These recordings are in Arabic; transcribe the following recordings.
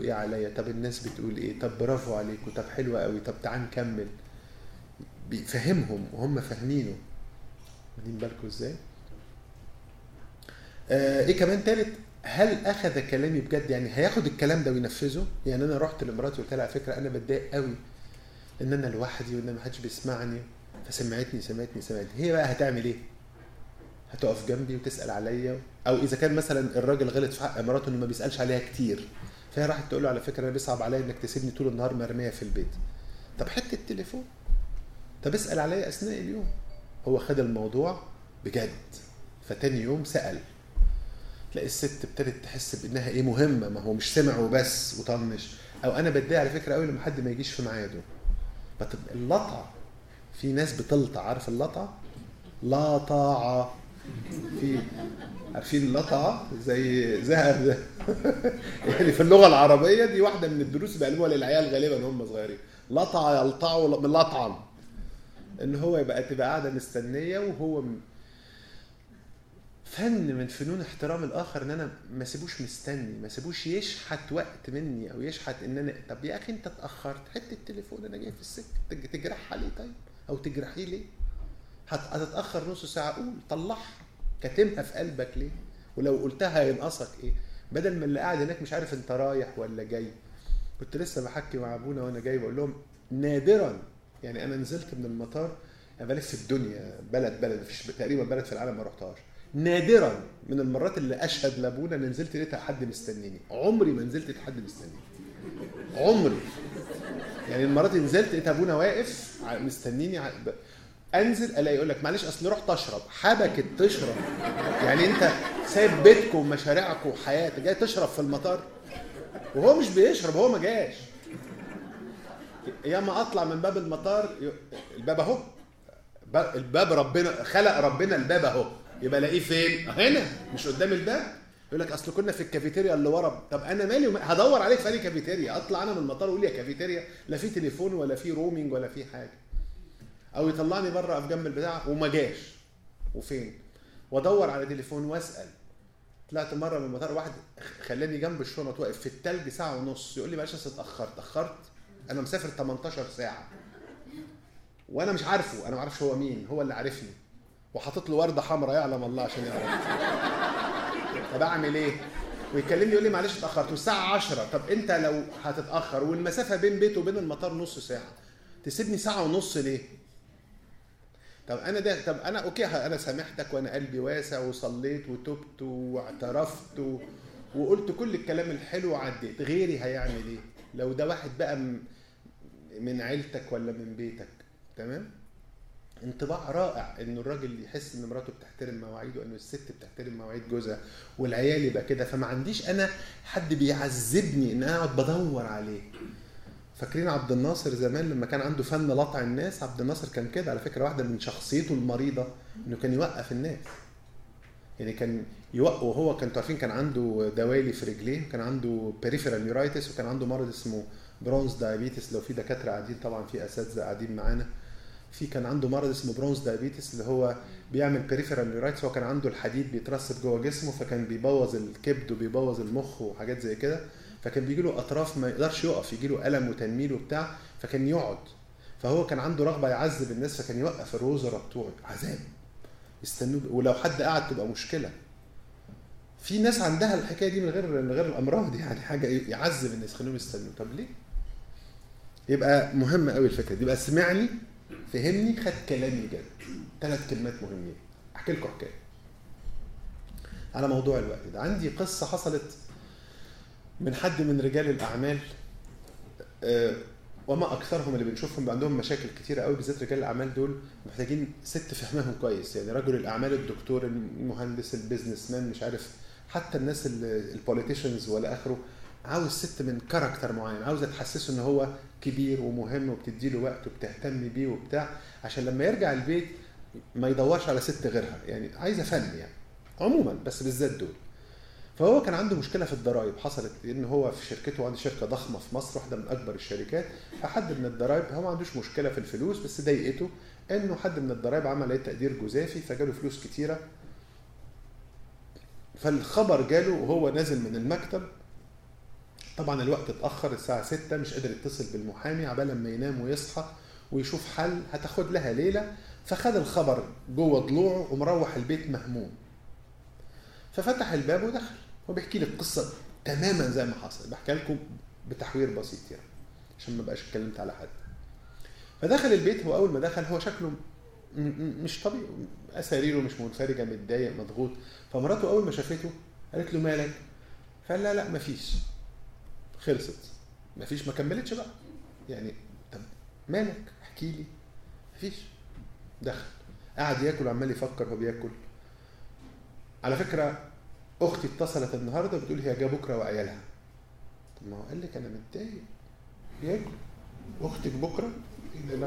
ايه عليا، طب الناس بتقول ايه، طب برافو عليكم، طب حلوة قوي، طب تعال نكمل. بيفهمهم وهم فاهمينه. واخدين بالكم ازاي؟ ايه كمان تالت، هل اخذ كلامي بجد؟ يعني هياخد الكلام ده وينفذه. يعني انا رحت لمراتي وقلت لها على فكره انا بتضايق قوي ان انا لوحدي وان ما حدش بيسمعني، فسمعتني. هي بقى هتعمل ايه؟ هتقف جنبي وتسال عليا. او اذا كان مثلا الراجل غلط في حق مراته انه ما بيسالش عليها كتير، فهي راحت تقول له على فكره انا بيصعب عليا انك تسيبني طول النهار مرميه في البيت. طب حط التليفون، طب اسال عليا اثناء اليوم. هو خد الموضوع بجد، فتاني يوم سال. تلاقي الست ابتدت تحس بانها ايه، مهمه. ما هو مش سمع وبس وطنش. او انا بتضايق على فكره قوي لما حد ما يجيش في ميعاده. اللطعه، في ناس بتلطع، عارف اللطعه؟ لا طاعه. في، عارفين اللطعه زي ذهب ده؟ يعني في اللغه العربيه دي واحده من الدروس بيعلموها للعيال غالبا هم صغيرين. لطع يلطعوا من لطعا، ان هو تبقى قاعده مستنيه وهو فن من فنون احترام الاخر، ان انا ما سيبوش مستني، ما سيبوش يشحت وقت مني او يشحت ان انا، طب يا اخي انت اتاخرت، حط التليفون انا جاي في السكه، تجرحها ليه طيب؟ او تجرحيه ليه؟ هتتاخر نص ساعه، قول طلعها، كاتمها في قلبك ليه؟ ولو قلتها هينقصك ايه؟ بدل ما اللي قاعد هناك مش عارف انت رايح ولا جاي. كنت لسه بحكي مع ابونا وانا جاي بقول لهم نادرا، يعني انا نزلت من المطار، انا بلف في الدنيا بلد مفيش تقريبا بلد في العالم ما رحتهاش، نادرا من المرات اللي اشهد لابونا ان نزلت لقيت حد مستنيني. عمري ما نزلت لقيت حد مستنيني، عمري. يعني المرات اللي نزلت لقيت ابونا واقف مستنيني، انزل الاقي يقول لك معلش اصل رحت اشرب. حبكت تشرب؟ يعني انت سايب بيتكم ومشاريعكم وحياتك جاي تشرب في المطار؟ وهو مش بيشرب، هو ما جاش. ياما اطلع من باب المطار، الباب اهو، الباب ربنا خلق، ربنا الباب اهو، يبقى الاقيه فين؟ هنا مش قدام الباب. يقول لك اصل كنا في الكافيتيريا اللي ورا. طب انا مالي هدور عليك في اي كافيتيريا؟ اطلع انا من المطار واقول يا كافيتيريا، لا في تليفون ولا في رومينج ولا في حاجه. او يطلعني بره في جنب البتاع وما جاش، وفين؟ وادور على تليفون واسال. طلعت مره من المطار، واحد خلاني جنب الشنط واقف في التلج ساعه ونص، يقول لي معلش اصل اتاخرت. انا مسافر 18 ساعه وانا مش عارفه، انا ما اعرفش هو مين، هو اللي عارفني، وحاطط له ورده حمراء يعلم الله عشان يعرف. طب اعمل ايه؟ ويكلمني يقول لي معلش اتاخرت والساعه 10. طب انت لو هتتاخر والمسافه بين بيته وبين المطار نص ساعه، تسيبني ساعه ونص ليه؟ طب انا اوكي، انا سامحتك وانا قلبي واسع وصليت وتبت واعترفت وقلت كل الكلام الحلو وعديت. غيري هيعمل ايه؟ لو ده واحد بقى من عيلتك ولا من بيتك، تمام؟ انطباع رائع ان الراجل يحس ان مراته بتحترم مواعيده، وان الست بتحترم مواعيد جوزها، والعيال يبقى كده. فما عنديش انا حد بيعذبني ان انا اقعد بدور عليه. فاكرين عبد الناصر زمان لما كان عنده فن لطع الناس؟ عبد الناصر كان كده على فكره، واحده من شخصيته المريضه انه كان يوقف الناس. يعني كان يوقف، وهو كان عارفين كان عنده دوالي في رجليه، كان عنده بريفيرال نيورايتس، وكان عنده مرض اسمه برونز دايابيتس. لو في دكاتره قاعدين طبعا، في اساتذه قاعدين معانا، في كان عنده مرض اسمه برونز دايابيتس اللي هو بيعمل بريفيرال نيورايتس. هو كان عنده الحديد بيترسب جوه جسمه، فكان بيبوظ الكبد وبيبوظ المخ وحاجات زي كده. فكان بيجي له اطراف ما يقدرش يقف، يجي له الم وتنميل وبتاع، فكان يقعد. فهو كان عنده رغبه يعذب الناس، فكان يوقف الوزراء بتوعه عذاب يستنوه، ولو حد قعد تبقى مشكله. في ناس عندها الحكايه دي من غير الامراض، يعني حاجه يعذب الناس يخليهم يستنوا. طب ليه؟ يبقى مهم قوي الفكره دي. يبقى سمعني، فهمني، خد كلامي جد. 3 كلمات مهمين. احكي لكم حكايه على موضوع الوقت ده. عندي قصه حصلت من حد من رجال الاعمال، وما اكثرهم اللي بنشوفهم عندهم مشاكل كتيره قوي، بالذات رجال الاعمال دول محتاجين ست فهمهم كويس. يعني رجل الاعمال، الدكتور، المهندس، البيزنس مان، مش عارف، حتى الناس البوليتيشنز ولا اخره، عاوز ست من كاركتر معين، عاوزه تحسسه ان هو كبير ومهم وبتدي له وقت وبتهتم بيه وبتاع، عشان لما يرجع البيت ما يدورش على ست غيرها. يعني عايزه فن يعني عموما، بس بالذات دول. فهو كان عنده مشكله في الضرايب حصلت، لان هو في شركته، عنده شركه ضخمه في مصر، واحده من اكبر الشركات. فحد من الضرايب، هو ما عندوش مشكله في الفلوس، بس ضايقته انه حد من الضرايب عمل عليه تقدير جزافي، فجاله فلوس كتيره. فالخبر جاله وهو نازل من المكتب، طبعا الوقت اتاخر، الساعه 6، مش قادر يتصل بالمحامي عبال ما ينام ويصحى ويشوف حل، هتاخد لها ليله. فخد الخبر جوه ضلوعه ومروح البيت مهموم. ففتح الباب ودخل. هو بيحكي لي القصه تماما زي ما حصل، بحكي لكم بتحوير بسيط يعني عشان ما بقاش اتكلمت على حد. فدخل البيت، هو اول ما دخل هو شكله مش طبيعي، اساريره مش منفرجه، متضايق مضغوط. فمراته اول ما شافته قالت له مالك؟ فقال لا مفيش، خلصت مفيش، ما كملتش بقى يعني. طب مالك؟ احكي لي. مفيش. دخل قعد ياكل وعمال يفكر هو بياكل. على فكره اختي اتصلت النهارده بتقول هي جا بكره وعيالها. طب ما هو قال لك انا متضايق ياكل. اختك بكره؟ لا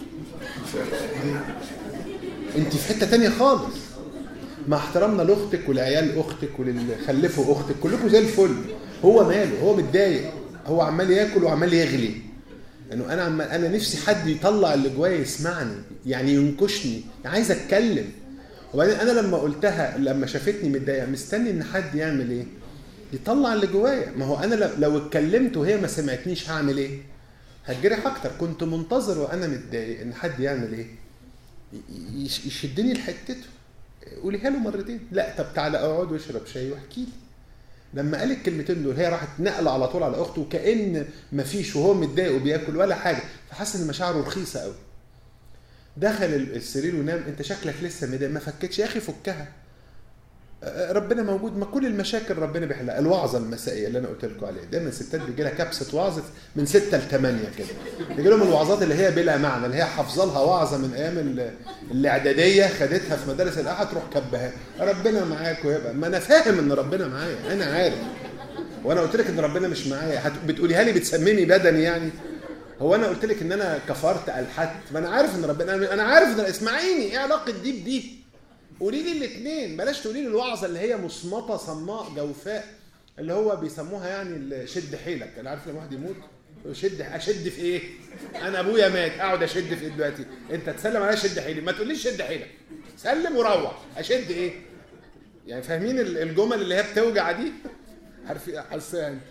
انت في حته تانية خالص. مع احترامنا لاختك ولعيال اختك وللي خلفوا اختك كلكم زي الفل. هو ماله؟ هو متضايق، هو عمال ياكل وعمال يغلي. انه انا نفسي حد يطلع اللي جوايا يسمعني، يعني ينكشني، عايز اتكلم. وبعدين انا لما قلتها لما شافتني متضايقه مستني ان حد يعمل ايه؟ يطلع اللي جوايا. ما هو انا لو اتكلمت وهي ما سمعتنيش هعمل ايه؟ هتجرح اكتر. كنت منتظر وانا متضايق ان حد يعمل ايه؟ يشدني لحتته. قوليها له مرتين. لا طب تعالى اقعد واشرب شاي واحكي لي. لما قال الكلمتين دول هي راحت نقله على طول على اخته، وكأن مفيش وهو متضايق وبياكل ولا حاجه، فحس ان مشاعره رخيصه قوي. دخل السرير ونام. انت شكلك لسه متضايق، ما فكتش يا اخي، فكها. ربنا موجود، ما كل المشاكل ربنا بيحلها. الوعظه المسائيه اللي انا قلت لكم عليها، دايما الستات بيجي لها كبسه وعظه من 6 ل 8 كده، بيجي لهم الوعظات اللي هي بلا معنى، اللي هي حافظه لها وعظه من ايام الاعداديه خدتها في مدارس الاحد تروح كبها ربنا معاك ويبقى. ما انا فاهم ان ربنا معايا، انا عارف. وانا قلت لك ان ربنا مش معايا بتقوليها لي بتسممي بدني يعني؟ هو انا قلت لك ان انا كفرت الحدت؟ ما انا عارف ان ربنا، انا عارف ان اسمعيني، ايه علاقه دي بدي؟ قولي لي الاثنين، بلاش تقولي لي الوعظه اللي هي مصمته صماء جوفاء اللي هو بيسموها يعني شد حيلك. انا عارف لما واحد يموت اشد في ايه؟ انا ابويا مات اقعد اشد في ايه دلوقتي؟ انت تسلم عليا شد حيلي، ما تقوليش شد حيلك، سلم وروح. اشد ايه يعني؟ فاهمين الجمل اللي هي بتوجع دي؟ عارفين حسها انت؟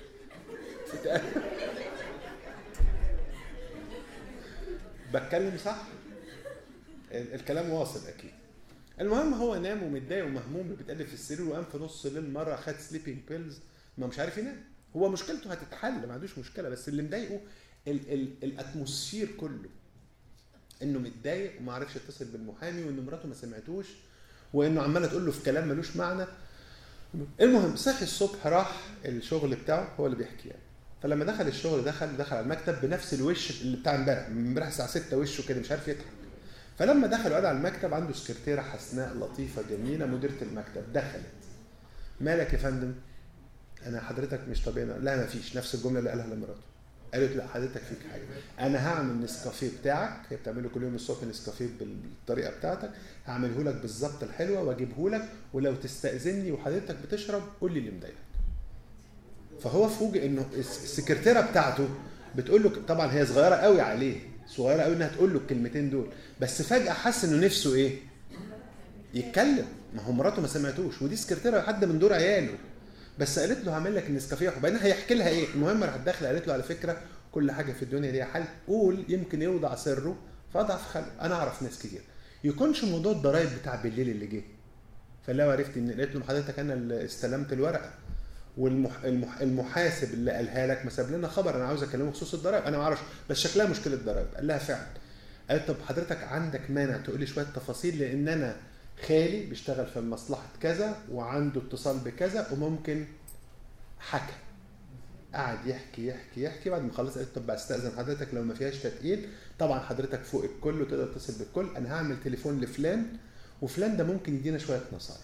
بتكلم صح؟ الكلام واصل اكيد. المهم هو نام ومتضايق ومهموم بيتقلب في السرير، وقام في نص الليل مره خد سليبنج بيلز، ما مش عارف ينام. هو مشكلته هتتحل، ما عندوش مشكله، بس اللي مضايقه الاتموسفير كله، انه متضايق وما عرفش يتصل بالمحامي، وان مراته ما سمعتوش، وانه عماله تقول له في كلام ملوش معنى. المهم صحي الصبح راح الشغل بتاعه، هو اللي بيحكي يعني. فلما دخل الشغل دخل على المكتب بنفس الوش اللي بتاع امبارح الساعه 6 وشه كده مش عارف يضحك. فلما دخل وقعد على المكتب عنده سكرتيره حسناء لطيفه جميله مديره المكتب. دخلت، مالك يا فندم؟ انا حضرتك مش طبيعي. لا ما فيش، نفس الجمله اللي قالها لمراته. قالت لا حضرتك فيك حاجه، انا هعمل نسكافيه بتاعك، هي بتعمله كل يوم الصبح نسكافيه بالطريقه بتاعتك، هعمله لك بالظبط الحلوه واجيبه لك، ولو تستاذني وحضرتك بتشرب قول لي اللي مضايقك. فهو فوجئ انه السكرتيره بتاعته بتقول له، طبعا هي صغيره قوي عليه، صغيره قوي انها تقول له الكلمتين دول، بس فجاه حس انه نفسه ايه؟ يتكلم. ما هو مراته ما سمعتوش، ودي سكرتيره حد من دور عياله، بس قالت له هعمل لك النسكافيه، وبعدين هيحكي لها ايه. المهم راحت داخله قالت له على فكره كل حاجه في الدنيا ليها حل، قول يمكن يوضع سره فاضعف خلقه. انا اعرف ناس كتير يكونش موضوع الضرايب بتاع بالليل اللي جه، فلو عرفت ان قالت له حضرتك انا اللي استلمت الورقه، والمحاسب اللي قالها لك ما ساب لنا خبر، انا عاوز اكلمه بخصوص الضرايب، انا ما اعرفش بس شكلها مشكله ضرايب. قال لها فعلا. قالت طب حضرتك عندك مانع تقول لي شويه تفاصيل، لان انا خالي بيشتغل في مصلحه كذا وعنده اتصال بكذا وممكن. حكى، قعد يحكي يحكي يحكي. بعد ما خلص قالت طب استاذن حضرتك لو ما فيهاش تتقيل، طبعا حضرتك فوق الكل وتقدر تتصل بالكل، انا هعمل تليفون لفلان وفلان ده ممكن يدينا شويه نصايح.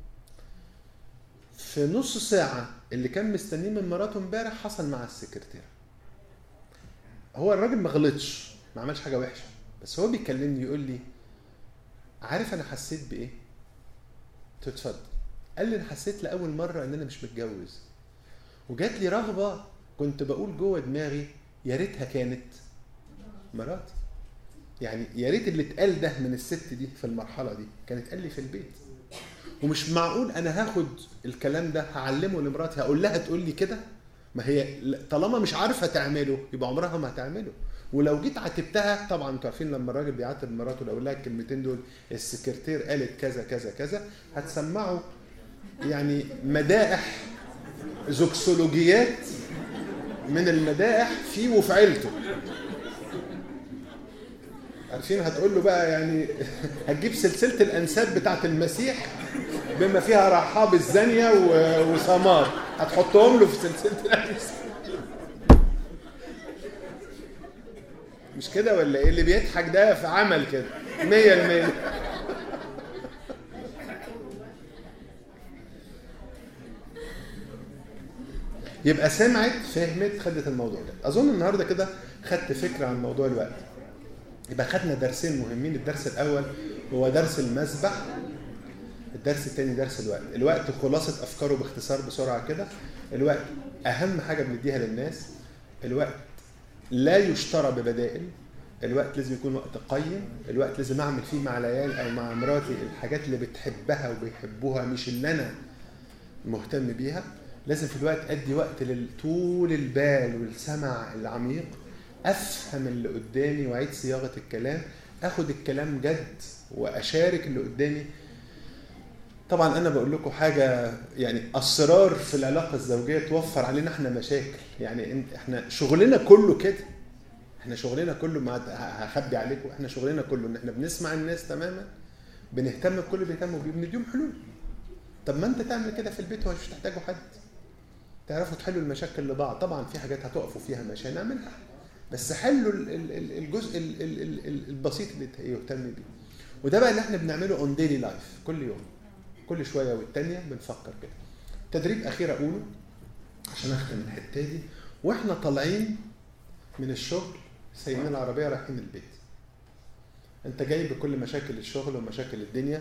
في نص ساعه اللي كان مستنيه من مراته امبارح حصل مع السكرتيره. هو الراجل ما غلطش، ما عملش حاجه وحشه، بس هو بيكلمني يقول لي عارف انا حسيت بايه؟ تتفضل. قال لي انا حسيت لاول مره ان انا مش متجوز، وجات لي رغبه كنت بقول جوه دماغي يا ريتها كانت مراتي. يعني يا ريت اللي اتقال ده من الست دي في المرحله دي كانت قال لي في البيت. ومش معقول انا هاخد الكلام ده هعلمه لمراتي هقول لها تقول لي كده، ما هي طالما مش عارفه تعمله يبقى عمرها ما هتعمله. ولو جيت عاتبتها، طبعا انتوا عارفين لما الراجل بيعاتب مراته لو قال لها الكلمتين دول السكرتير قالت كذا كذا كذا، هتسمعوا يعني مدائح زوكسولوجيات من المدائح فيه وفي عيلته. عارفين هتقول له بقى يعني هتجيب سلسله الانساب بتاعت المسيح بما فيها رحاب الزانيه وسمار، هتحطهم له في سلسله الانساب. مش كده ولا ايه؟ اللي بيضحك ده في عمل كده 100%. يبقى سمعت، فهمت، خدت الموضوع ده. اظن النهارده كده خدت فكره عن موضوع الوقت. يبقى خدنا درسين مهمين. الدرس الاول هو درس المسبح، الدرس الثاني درس الوقت. الوقت خلاصه افكاره باختصار بسرعه كده. الوقت اهم حاجه بنديها للناس. الوقت لا يشترى ببدائل. الوقت لازم يكون وقت قيم. الوقت لازم اعمل فيه مع العيال او مع مراتي الحاجات اللي بتحبها وبيحبوها، مش اللي انا مهتم بيها. لازم في الوقت ادي وقت لطول البال والسمع العميق، افهم اللي قدامي واعيد صياغه الكلام، اخد الكلام جد واشارك اللي قدامي. طبعا انا بقول لكم حاجه يعني اسرار في العلاقه الزوجيه توفر علينا احنا مشاكل. يعني احنا شغلنا كله كده، احنا شغلنا كله، ما هخبي عليكم، احنا شغلنا كله ان احنا بنسمع الناس تماما، بنهتم بكل اللي بيهتموا بيه، بنديهم حلول. طب ما انت تعمل كده في البيت ومش تحتاجوا حد، تعرفوا تحلوا المشاكل لبعض. طبعا في حاجات هتقفوا فيها مش هنعملها، بس حلوا الجزء البسيط اللي يهتم بيه. وده بقى اللي احنا بنعمله اون ديلي لايف، كل يوم، كل شويه والتانيه بنفكر كده. تدريب اخير اقوله عشان اختم الحته دي. واحنا طالعين من الشغل سايقين العربيه رايحين البيت، انت جاي بكل مشاكل الشغل ومشاكل الدنيا.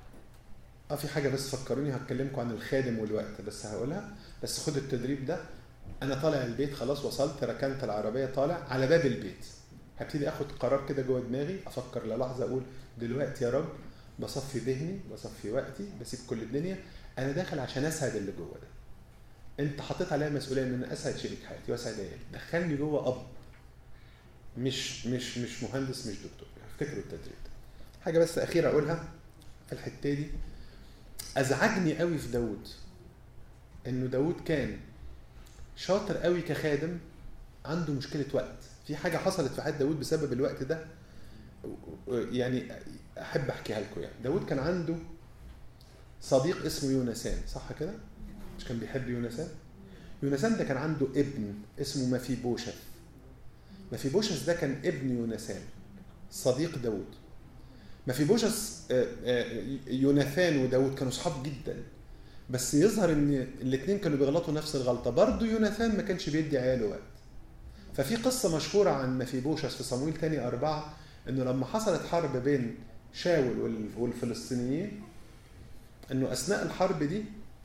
في حاجه بس فكروني، هتكلمكم عن الخادم والوقت بس هقولها. بس خد التدريب ده. انا طالع البيت خلاص، وصلت، ركنت العربيه، طالع على باب البيت، هبتدي اخد قرار كده جوه دماغي، افكر للحظه، اقول دلوقتي يا رب بصفي ذهني، بصفي وقتي، بسيب كل الدنيا، انا داخل عشان اسعد اللي جوه ده. انت حطيت عليا مسؤوليه ان انا اسعد شريك حياتي واسعد عيالي، دخلني جوه اب، مش مهندس، مش دكتور. افتكروا التدريب ده. حاجه بس اخيره اقولها في الحته دي. ازعجني قوي في داود انه داود كان شاطر قوي كخادم، عنده مشكله وقت. في حاجه حصلت في حياه داود بسبب الوقت ده، يعني احب احكيها لكم. يعني داود كان عنده صديق اسمه يونسان، صح كده؟ مش كان بيحب يونسان؟ يونسان ده كان عنده ابن اسمه مفيبوشث. مفيبوشث ده كان ابن يونسان صديق داود. مفيبوشث يوناثان وداود كانوا صحاب جدا، بس يظهر ان الاثنين كانوا بيغلطوا نفس الغلطه. برضه يوناثان ما كانش بيدي عياله وقت. ففي قصه مشهوره عن مفيبوشث في صمويل تاني 4 انه لما حصلت حرب بين شاول والفلسطينيين، انه اثناء الحرب دي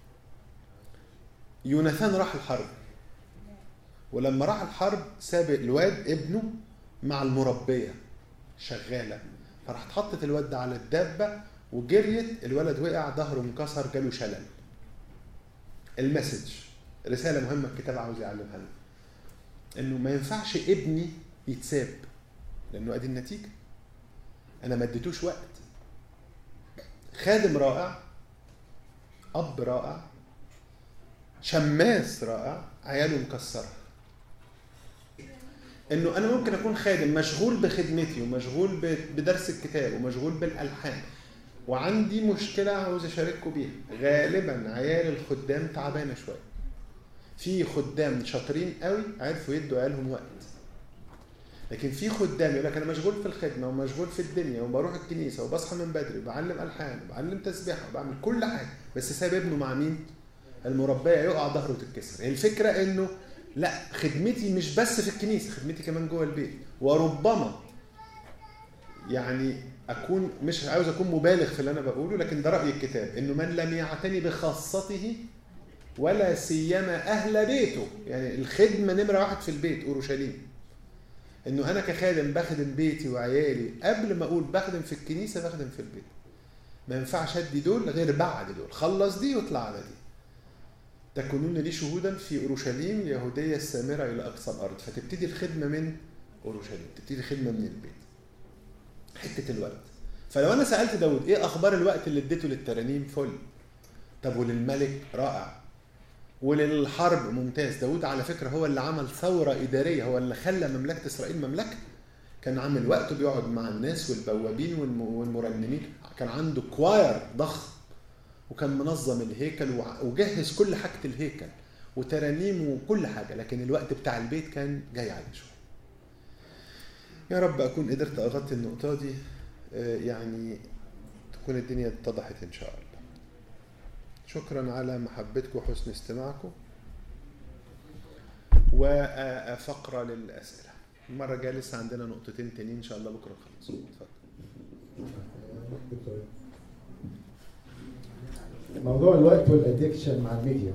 يوناثان راح الحرب، ولما راح الحرب ساب الواد ابنه مع المربيه شغاله، فراح حطت الواد ده على الدابه وجريت، الولد وقع، ظهره انكسر، جاله شلل. المسج، رساله مهمه الكتاب عاوز يعلمها لنا، انه ما ينفعش ابني يتساب، لانه ادي النتيجه، انا ما اديتوش وقت. خادم رائع، اب رائع، شماس رائع، عياله مكسره. انه انا ممكن اكون خادم مشغول بخدمتي ومشغول بدرس الكتاب ومشغول بالالحان وعندي مشكله عاوز اشارككم بيها. غالبا عيال الخدام تعبانه شويه. في خدام شاطرين قوي عرفوا يدوا عيالهم وقت، لكن في خدام يقول لك انا مشغول في الخدمه ومشغول في الدنيا وبروح الكنيسه وبصحى من بدري وبعلم الحان وبعلم تسبيحه وبعمل كل حاجه، بس ساب ابنه مع مين؟ المربيه، يقع ظهره تتكسر. الفكره انه لا، خدمتي مش بس في الكنيسه، خدمتي كمان جوه البيت. وربما يعني اكون مش عاوز اكون مبالغ في اللي انا بقوله، لكن ده راي الكتاب، انه من لم يعتني بخاصته ولا سيما اهل بيته، يعني الخدمه نمره 1 في البيت اورشليم. انه انا كخادم بخدم بيتي وعيالي قبل ما اقول بخدم في الكنيسه، بخدم في البيت. ما ينفعش ادي دول غير بعد دول، خلص دي واطلع على دي. تكونون لي شهودا في اورشليم اليهوديه السامره الى اقصى الارض. فتبتدي الخدمه من اورشليم، تبتدي الخدمه من البيت. حته الوقت. فلو انا سالت داود ايه اخبار الوقت اللي اديته للترانيم؟ فل. طب وللملك؟ رائع. وللحرب؟ ممتاز. داود على فكره هو اللي عمل ثوره اداريه، هو اللي خلى مملكه اسرائيل مملكه. كان عامل وقته بيقعد مع الناس والبوابين والمرنمين، كان عنده كواير ضخم، وكان منظم الهيكل وجهز كل حاجه الهيكل وترانيم وكل حاجه. لكن الوقت بتاع البيت كان جاي عليه شويه. يا رب اكون قدرت اغطي النقطه دي، يعني تكون الدنيا اتضحت ان شاء الله. شكرا على محبتكم وحسن استماعكم. وفقره للاسئله. المره الجايه لسه عندنا نقطتين تانيين ان شاء الله بكره نخلص. اتفضل. موضوع الوقت والادكشن مع الميديا.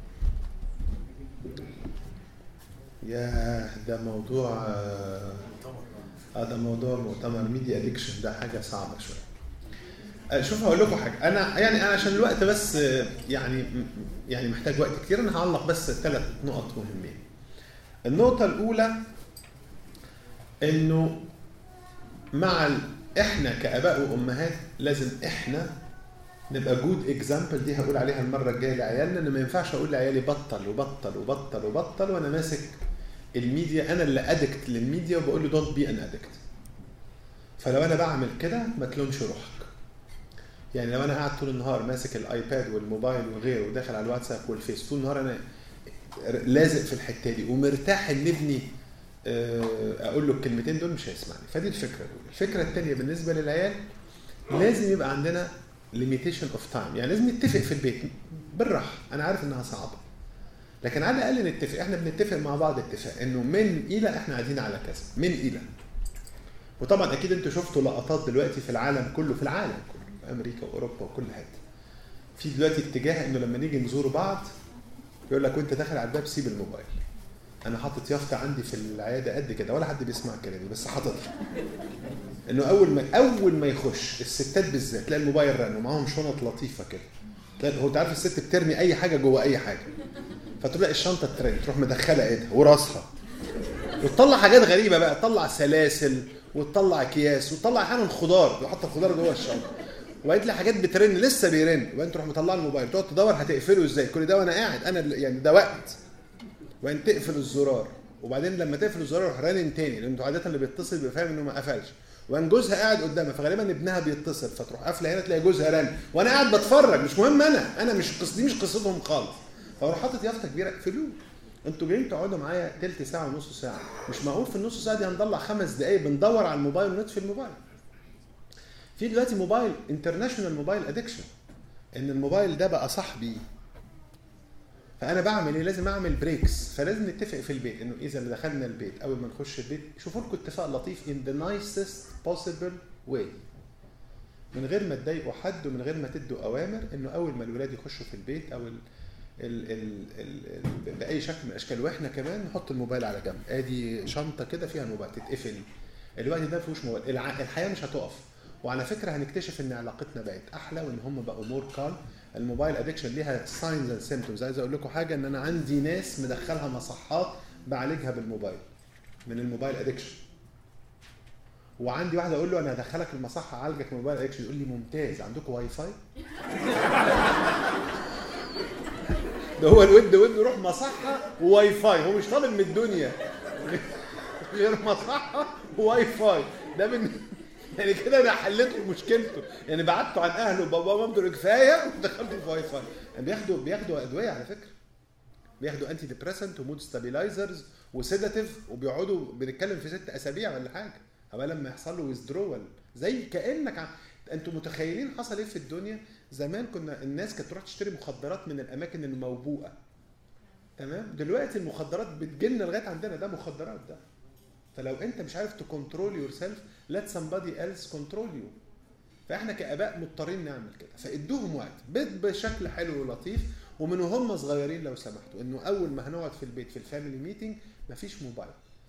يا ده موضوع ده موضوع مؤتمر ميديا ادكشن، ده حاجه صعبه شويه. شوف هقول لكم حاجه، انا عشان الوقت بس يعني محتاج وقت كتير. انا هعلق بس 3 نقط مهمين. النقطه الاولى انه احنا كاباء وامهات لازم احنا نبقى جود اكزامبل. دي هقول عليها المره الجايه لعيالنا، ان ما ينفعش اقول لعيالي بطل وبطل وبطل وبطل وانا ماسك الميديا، انا اللي ادكت للميديا وبقول له دونت بي ان ادكت. فلو انا بعمل كده ما تلومش روحك. يعني لو انا قاعد طول النهار ماسك الايباد والموبايل وغيره وداخل على الواتساب والفيس طول النهار، انا لازق في الحته دي ومرتاح ان ابني اقول له الكلمتين دول مش هيسمعني. فدي الفكره الاولى. الفكره الثانيه بالنسبه للعيال، لازم يبقى عندنا limitation of time. يعني لازم نتفق في البيت بالراحه. انا عارف انها صعبه، لكن على الاقل نتفق. احنا بنتفق مع بعض اتفاق انه من الى احنا قاعدين على كذا، من الى. وطبعا اكيد انتوا شفتوا لقطات دلوقتي في العالم كله، في امريكا واوروبا وكل حته، في دلوقتي اتجاه انه لما نيجي نزور بعض يقول لك وانت داخل على الباب سيب الموبايل. انا حاطط يافطه عندي في العياده قد كده، ولا حد بيسمع كلامي بس حاططها، انه اول ما يخش الستات بالذات تلاقي الموبايل رن ومعاهم شنط لطيفه كده. تلاقي هو انت عارف الست بترمي اي حاجه جوه اي حاجه، فتلاقي الشنطه ترن تروح مدخله ايدها وراسها وتطلع حاجات غريبه بقى، تطلع سلاسل وتطلع اكياس وتطلع احيانا خضار، وحط الخضار جوه الشنطه، وبعدين تلاقي حاجات بترن لسه بيرن، وبعدين تروح مطلع الموبايل تقعد تدور هتقفله ازاي. كل ده وانا قاعد، انا يعني ده وقت. وبعدين تقفل الزرار، وبعدين لما تقفل الزرار يروح رنن تاني، لان عاده اللي بيتصل بيبقى فاهم انه ما قفلش، وان جوزها قاعد قدامها فغالبا ابنها بيتصل، فتروح قافله هنا تلاقي جوزها رن وانا قاعد بتفرج. مش مهم، انا مش دي مش قصتهم خالص. فاروح حاطط يافطه كبيره اقفلوه. انتوا جايين تقعدوا معايا تلت ساعه ونص ساعه، مش معقول في النص ساعه دي هنضلع 5 دقائق بندور على الموبايل ونطفي الموبايل. في دلوقتي موبايل انترناشونال موبايل ادكشن، ان الموبايل ده بقى صاحبي. فانا بعمل ايه؟ لازم اعمل بريكس. فلازم نتفق في البيت انه اذا دخلنا البيت اول ما نخش البيت شوفوا لكم اتفاق لطيف in the nicest possible way، من غير ما تضايقوا حد ومن غير ما تدوا اوامر، انه اول ما الولاد يخشوا في البيت او باي شكل من الاشكال، واحنا كمان نحط الموبايل على جنب. ادي شنطه كده فيها الموبايل تتقفل. الوقت ده ما فيهوش موبايل، الحياه مش هتقف. وعلى فكره هنكتشف ان علاقتنا بقت احلى وان هم بقوا مور كالم. الموبايل ادكشن ليها ساينز اند سيمبتومز. عايز اقول لكم حاجه، ان انا عندي ناس مدخلها مصحات بعالجها بالموبايل، من الموبايل ادكشن. وعندي واحد اقول له انا هدخلك المصحه اعالجك من الموبايل ادكشن، يقول لي ممتاز، عندكم واي فاي؟ ده هو الود يروح مصحه وواي فاي، هو مش طالب من الدنيا غير مصحه وواي فاي. ده من يعني كده انا حليت له مشكلته، يعني بعدته عن اهله وبابا ومامته كفايه ودخلته في واي فاي. يعني بياخدوا ادويه على فكره، بياخدوا انتي ديبريسنت ومود ستابيلايزرز وسيداتيف، وبيقعدوا بنتكلم في 6 أسابيع ولا حاجه قبل لما يحصل له ويزدرول. زي كانك انتوا متخيلين حصل ايه في الدنيا زمان؟ كنا الناس كانت تروح تشتري مخدرات من الاماكن الموبوءه، تمام؟ دلوقتي المخدرات بتجيلنا لغايه عندنا، ده مخدرات ده. فلو انت مش عارف تكنترول يور سيلف let somebody else control you. فاحنا كاباء مضطرين نعمل كده. فادوهم وقت بشكل حلو ولطيف، ومن وهم صغيرين لو سمحتوا انه اول ما هنقعد في البيت في الفاميلي ميتنج مفيش موبايل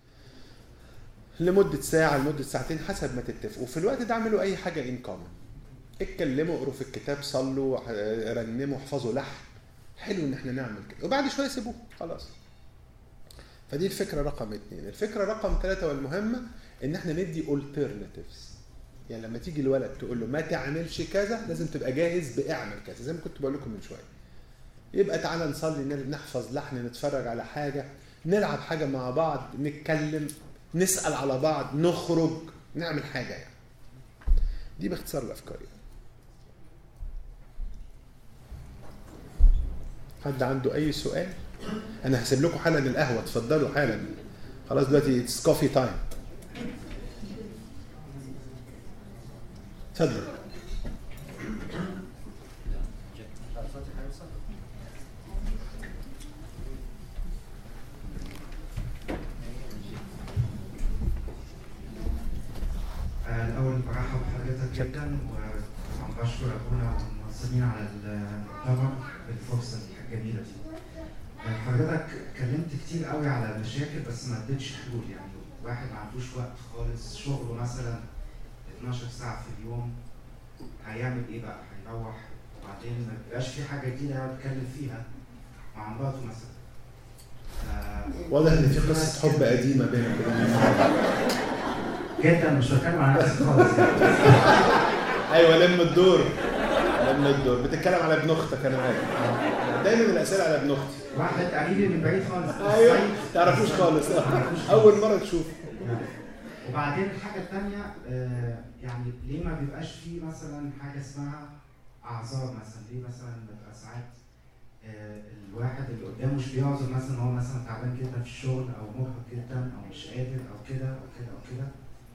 لمده ساعه لمده ساعتين حسب ما تتفقوا. وفي الوقت ده اعملوا اي حاجه ان كومن، اتكلموا، اقروا في الكتاب، صلوا، رنموا، احفظوا لحن، حلو ان احنا نعمل كده، وبعد شويه سيبوه خلاص. فدي الفكره رقم 2. الفكره رقم 3 والمهمه ان احنا ندي alternatives. يعني لما تيجي الولد تقول له ما تعملش كذا، لازم تبقى جاهز باعمل كذا، زي ما كنت بقول لكم من شويه. يبقى تعالى نصلي، نحفظ لحن، نتفرج على حاجه، نلعب حاجه مع بعض، نتكلم، نسال على بعض، نخرج، نعمل حاجه يعني. دي باختصار الافكار يعني. حد عنده اي سؤال؟ انا هسيب لكم حالا القهوه، اتفضلوا حالا، خلاص دلوقتي اتس كوفي تايم. اتفضل. الأول برحب بحضرتك جدا، وطبعا بشكر أبونا والمنظمين على الطبع بالفرصة الجميلة دي. حضرتك اتكلمت كتير قوي على المشاكل بس ما اديتش حلول. يعني واحد ما عندوش وقت خالص، شغله مثلا 12 ساعة في اليوم، هيعمل إيه بقى؟ هيروح وبعدين ما بيبقاش في حاجة جديدة يقعد يتكلم فيها مع مراته مثلا. واضح إن في قصة حب قديمة بينك وبين جدا، مش بتكلم عن نفسي خالص يعني. ايوه لم الدور بتتكلم على ابن اختك، انا عارف دايما الاسئله على ابن اختي. واحد قريبي من بعيد خالص. ايوه تعرفوش خالص، اول مره تشوف. وبعدين الحاجه الثانيه يعني ليه ما بيبقاش في مثلا حاجه اسمها اعذار مثلا؟ ليه مثلا بيبقى ساعات الواحد اللي قدامه مش بيعذر مثلا هو مثلا تعبان جدا في الشغل او مرهق جدا او مش قادر او كده او كده او كده.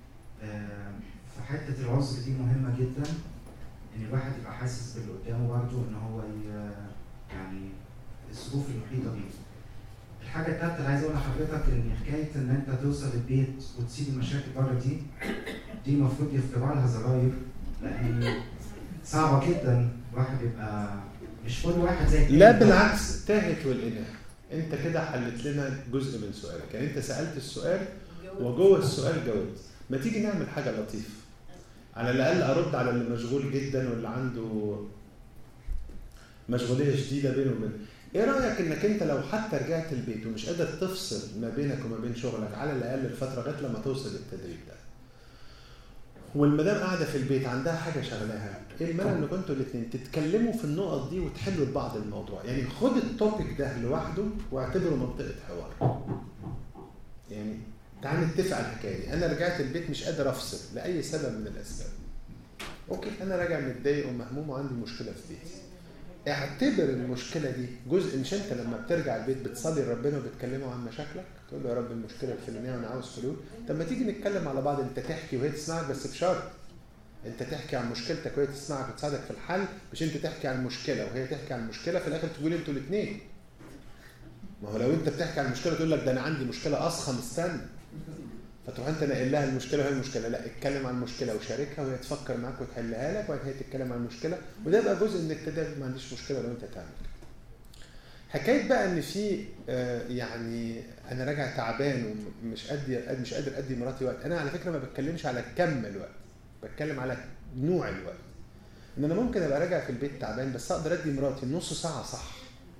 فحته العذر دي مهمه جدا، ان الواحد يبقى حاسس باللي قدامه برضه، ان هو يعني الظروف المحيطه بيه. الحاجه الثالثه اللي عايز اقولها لحضرتك ان حكايه ان انت توصل البيت وتسيب المشاكل بره دي المفروض يخترع لها زراير، لان صعبه جدا الواحد يبقى مش كل واحد زي التاني. لا بالعكس، تاهت والإله. انت كده حلت لنا جزء من سؤالك، يعني انت سالت السؤال وجوه السؤال جاوبت. ما تيجي نعمل حاجه لطيفه، على الاقل ارد على اللي مشغول جدا واللي عنده مشغوليه شديده بينه وبين. ايه رايك انك انت لو حتى رجعت البيت ومش قادر تفصل ما بينك وما بين شغلك على الاقل الفتره لغايه لما توصل للتدريب ده، والمدام قاعده في البيت عندها حاجه شغلاها، ايه المانع انكم انتوا الاثنين تتكلموا في النقط دي وتحلوا لبعض الموضوع؟ يعني خد التوبيك ده لوحده واعتبره منطقه حوار. يعني تعال نتفق على الحكايه دي. انا رجعت البيت مش قادر افصل لاي سبب من الاسباب. اوكي، انا راجع متضايق ومهموم وعندي مشكله في بيتي. اعتبر المشكله دي جزء. مش انت لما بترجع البيت بتصلي لربنا وبتكلمه عن مشاكلك، تقول له يا رب المشكله الفلانيه وانا عاوز حلول؟ طب ما تيجي نتكلم على بعض، انت تحكي وهي تسمعك، بس بشرط انت تحكي عن مشكلتك وهي تسمعك وتساعدك في الحل، مش انت تحكي عن المشكله وهي تحكي عن المشكله في الاخر تقول انتوا الاثنين. ما هو لو انت بتحكي عن المشكله تقول لك ده انا عندي مشكله اضخم استنى، فتروح انت ناقل لها المشكله وهي المشكله. لا، اتكلم عن المشكله وشاركها وهي تفكر معاك وتحلها لك، وبعد كده تتكلم عن المشكله، وده يبقى جزء من التدريب. ما عنديش مشكله لو انت تعمل كده. حكايه بقى ان في يعني انا راجع تعبان ومش قادر ادي مراتي وقت. انا على فكره ما بتكلمش على كم الوقت، بتكلم على نوع الوقت. ان انا ممكن ابقى راجع في البيت تعبان بس اقدر ادي مراتي نص ساعه صح،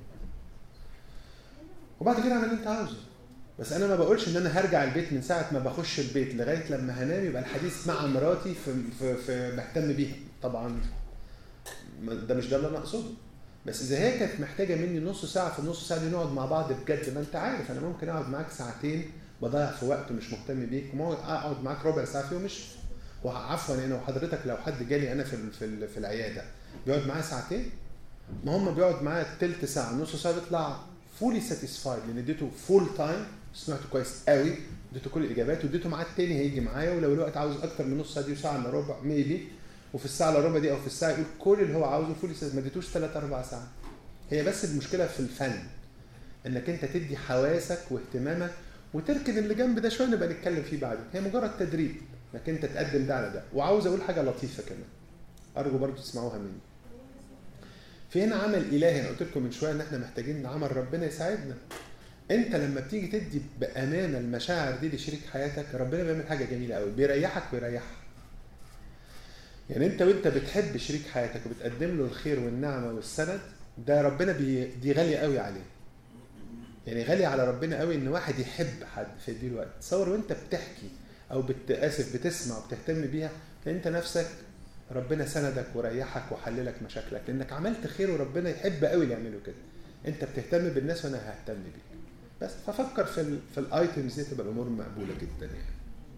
وبعد كده اعمل اللي انت عاوزه. بس انا ما بقولش ان انا هرجع البيت من ساعه ما بخش البيت لغايه لما هنام يبقى الحديث مع مراتي في بهتم بيها. طبعا ده مش ده اللي انا اقصده. بس اذا هي كانت محتاجه مني نص ساعه، في النص ساعه دي نقعد مع بعض بجد. ما انت عارف انا ممكن اقعد معاك ساعتين بضيع في وقت ومش مهتم بيك، اقعد معاك ربع ساعه فيهم مش. وعفوا انا وحضرتك لو حد جالي انا في العياده بيقعد معايا ساعتين، ما هم بيقعد معايا تلت ساعه نص ساعه بيطلع فولي ساتيسفايد، لان اديته فول تايم، سمعته كويس قوي، اديته كل الاجابات، واديته ميعاد تاني هيجي معايا، ولو الوقت عاوز اكتر من نص ساعه دي وساعه الا ربع ميبي، وفي الساعه الا ربع دي او في الساعه يقول كل اللي هو عاوزه فولي ساتيسفايد. ما اديتوش 3 4 ساعات. هي بس المشكله في الفن، انك انت تدي حواسك واهتمامك وتركن اللي جنب ده شويه نبقى نتكلم فيه بعدين. هي مجرد تدريب انك انت تقدم ده على ده. وعاوز اقول حاجه لطيفه كمان ارجو برضو تسمعوها مني. في هنا عمل الهي، انا قلت لكم من شويه ان احنا محتاجين عمل ربنا يساعدنا. انت لما بتيجي تدي بامانه المشاعر دي لشريك حياتك، ربنا بيعمل حاجه جميله قوي، بيريحك ويريحها. يعني انت وانت بتحب شريك حياتك وبتقدم له الخير والنعمه والسند، ده ربنا دي غاليه قوي عليه. يعني غالي على ربنا قوي ان واحد يحب حد فيديله وقت. تصور وانت بتحكي او بتسمع وبتهتم بيها، انت نفسك ربنا سندك وريحك وحللك مشاكلك، لانك عملت خير وربنا يحب قوي اللي يعملوا كده. انت بتهتم بالناس وانا ههتم بيك. بس ففكر في الايتمز دي، تبقى الامور مقبوله جدا يعني.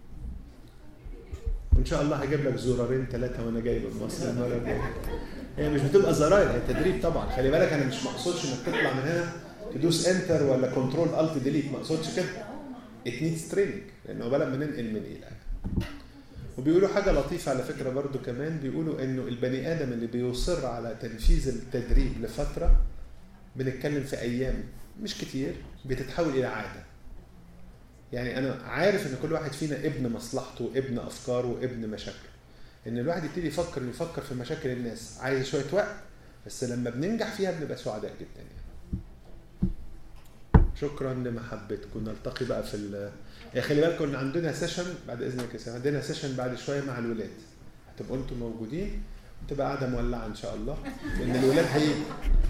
وان شاء الله هجيب لك زرارين 3 وانا جاي من مصر المره الجايه. هي مش بتبقى زراير، هي تدريب طبعا. خلي بالك انا مش مقصودش انك تطلع من هنا تدوس انتر ولا كنترول الت ديليت، ما اقصدش كده. ات نيدز تريننج، لانه بلا ما ننقل من الى. وبيقولوا حاجه لطيفه على فكره برضو كمان، بيقولوا انه البني ادم اللي بيصر على تنفيذ التدريب لفتره، بنتكلم في ايام مش كتير، بتتحول الى عاده. يعني انا عارف ان كل واحد فينا ابن مصلحته، ابن افكاره، ابن مشاكله. ان الواحد يبتدي يفكر في مشاكل الناس، عايز شويه وقت، بس لما بننجح فيها بنبقى سعداء جدا يعني. شكرا لمحبتكم. نلتقي بقى في خلي بالكم ان عندنا سيشن بعد اذنك يا سيدي، عندنا سيشن بعد شويه مع الولاد، هتبقوا انتم موجودين وتبقى قاعده مولعه ان شاء الله، لان الولاد هيجوا.